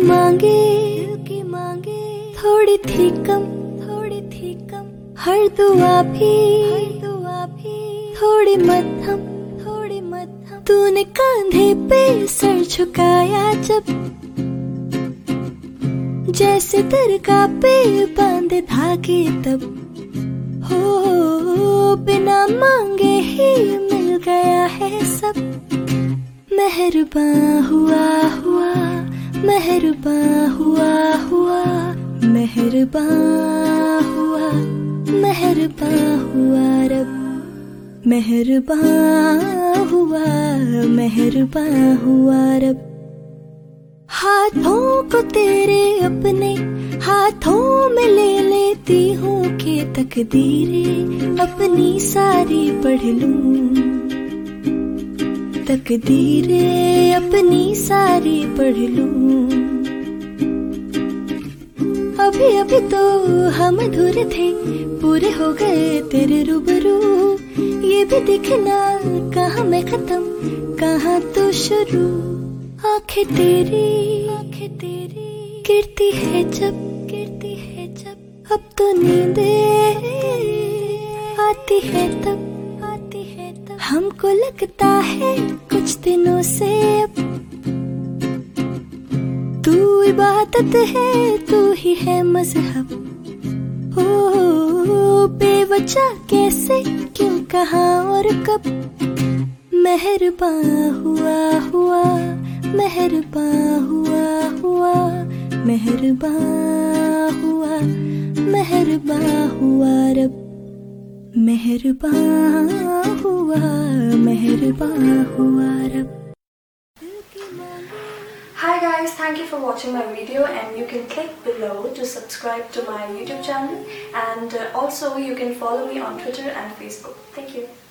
मांगे थोड़ी थी कम हर दुआ भी थोड़ी मध्यम तूने कंधे पे सर झुकाया जब, जैसे दरगाह पे बांधे धागे तब, हो बिना मांगे ही मिल गया है सब। मेहरबान हुआ मेहरबान हुआ मेहरबान हुआ रब, मेहरबान हुआ रब। हाथों को तेरे अपने हाथों में ले लेती हूँ कि तकदीरें अपनी सारी पढ़ लूं, तकदीरें अपनी सारी पढ़ लूं। अभी तो हम अधूरे थे, पूरे हो गए तेरे रूबरू। ये भी दिखना कहाँ मैं खत्म कहाँ तू शुरू। आंखें तेरी गिरती है जब अब तो नींदे आती है तब हमको लगता है कुछ दिनों से अब तू इबादत है, तू ही है मजहब। ओ बेवजह कैसे क्यों कहाँ और कब। मेहरबान हुआ मेहरबान हुआ मेहरबान हुआ रब, मेहरबान हुआ रब। Hi guys, thank you for watching my video, and you can click below to subscribe to my YouTube channel, and also you can follow me on Twitter and Facebook. Thank you.